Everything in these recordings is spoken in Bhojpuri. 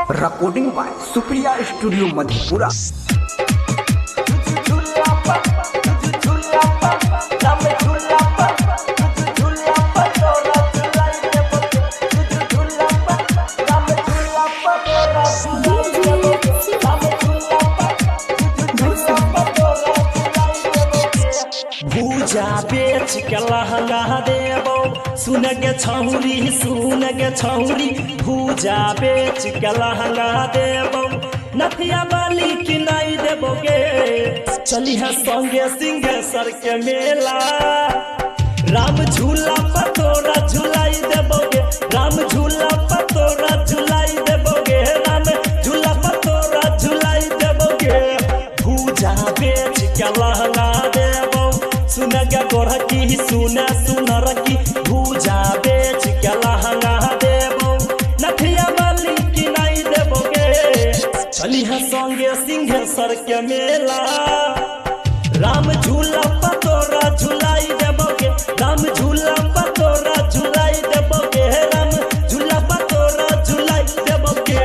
Recording by Supriya studio Madhepura. भूजा बेच के लहंगा देबो सुन गे छौरी भूजा बेच के लहंगा देबो नथिया बाली की नहीं देबो गे चली है संगे सिंहेश्वर के मेला राम झूला पतोरा झुलाई देबो गे राम झूला पतोरा झुलाई देबो गे राम झूला पतोरा झुलाई देबो गे भूजा बेच के लहंगा देबो सुन गे गोरकी सुनर की भूजा बेच के लहंगा देबो नथिया बाली की नहीं देबो गे चली है संगे सिंहेश्वर के मेला राम झूला पतोरा झुलाई देबो गे राम झूला पतोरा झुलाई देबो गे राम झूला पतोरा झुलाई देबो गे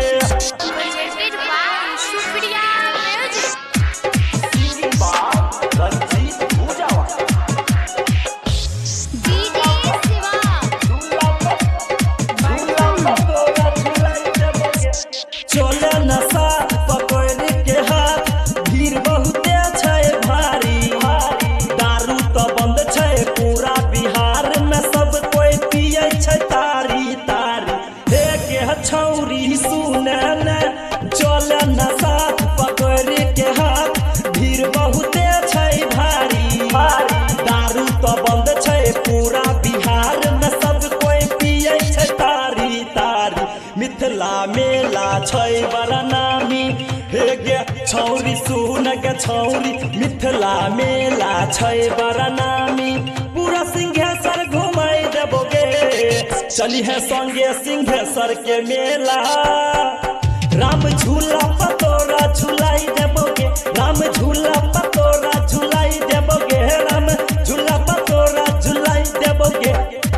चले नशा पकड़ के हाथ भीड़ बहुते छै भारी दारू तो बंद छै पूरा बिहार में सब कोई पिए छै तारी एक छौरी सुने ने चले नशा पकड़ के हाथ भीड़ बहुते छै भारी दारू तो बंद छै पूरा बिहार में सब कोई पिए छै तारी मिथिला मेला छै बड़ा नामी हे गे छौरी सुन गे छौरी मिथिला मेला छै बड़ा नामी पूरा सिंहेश्वर घुमाई देबो गे चली है संगे सिंहेश्वर के मेला राम झूला पतोरा झुलाई देबो गे राम झूला पतोरा झुलाई देबो गे राम झूला पतोरा झुलाई देबो गे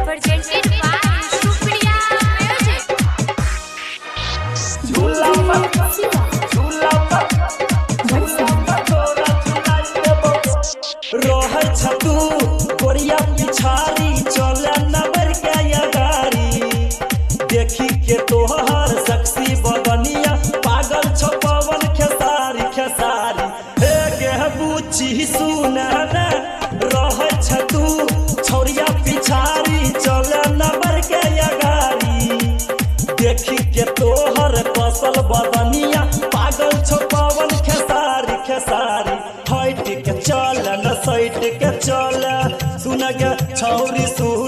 रोहर छतू कोरिया पिछाड़ी चले नबर के गाड़ी देखी के तोहर सक्सी बदनिया पागल छो पवन खेसारी हे गे बुची सुन ने रोहर छतू छोरिया पिछाड़ी चले नबर के गाड़ी देखी के तोहर कसल बदनिया पागल छो पवन खेसारी हट के चल न सैट के चल सुन गे छौरी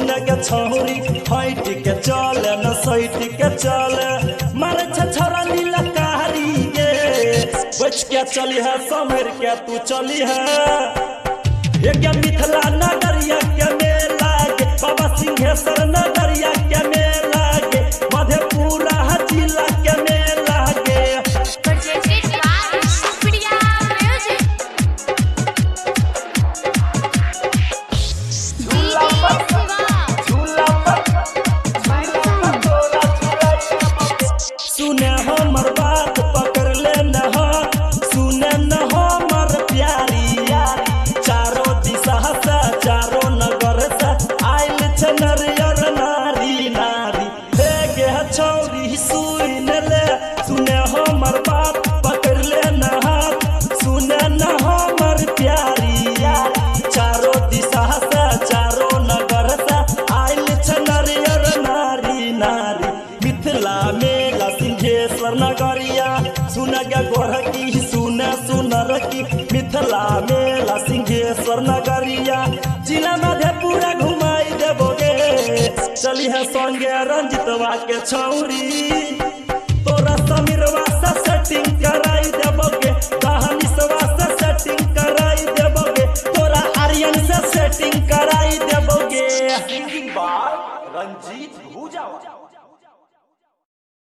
हट के चल न सैट के चल मारे छछरा नीला कारी गे बच के चली है समर के तू चली है एक मिथिला नगरिया के मेला गे बाबा सिंहेश्वर नगरिया के मेला गे मधेपुरा जिला के मेला गे सुने हमर बात पकड़ ले न सुने न हमर प्यारी चारों दिशा से चारों नगर से आइल छ नरियर नारी हे गे छौरी सुन ले सुने हमर बात पकड़ ले न सुने न हमर प्यारी चारों दिशा से चारों नगर से आइल छ नरियर नारी मिथिला मेला सिंहेश्वर नगरिया सुन गे गोरकी सुनर की मिथिला मेला सिंहेश्वर नगरिया जिला मधेपुरा घुमाई देबो गे चली है संगे रंजितवा के छौरी तोरा समीरवा से सेटिंग कराई देबो गे कहानीसवा से सेटिंग कराई देबो गे तोरा आर्यन से सेटिंग कराई देबो गे सिंगिंग बाय रंजीत भूजावा।